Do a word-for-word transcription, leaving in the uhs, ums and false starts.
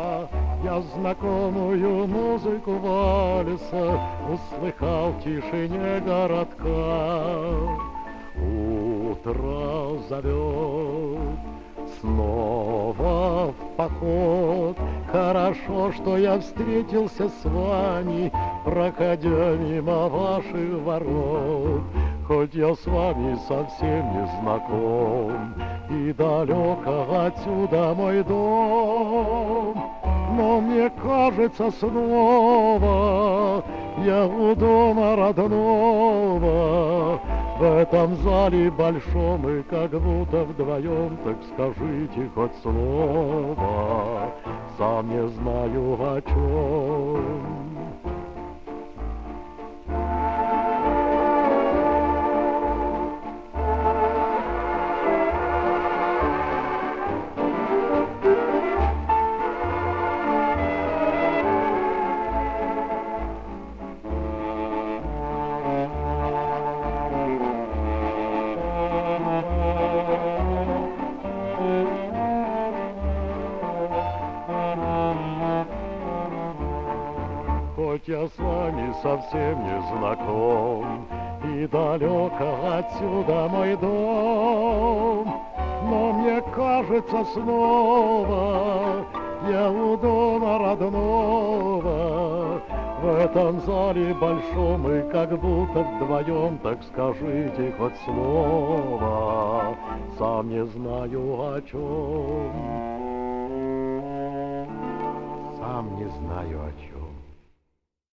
Я знакомую музыку вальса услыхал в тишине городка. Утро зовет снова в поход. Хорошо, что я встретился с вами, проходя мимо ваших ворот. Хоть я с вами совсем не знаком, и далеко отсюда мой дом, но мне кажется снова я у дома родного. В этом зале большом и как будто вдвоем, так скажите хоть слово, сам не знаю о чем. Хоть я с вами совсем не знаком, и далеко отсюда мой дом, но мне кажется снова я у дома родного. В этом зале большом и как будто вдвоем, так скажите хоть слово, сам не знаю о чем. Сам не знаю о чем.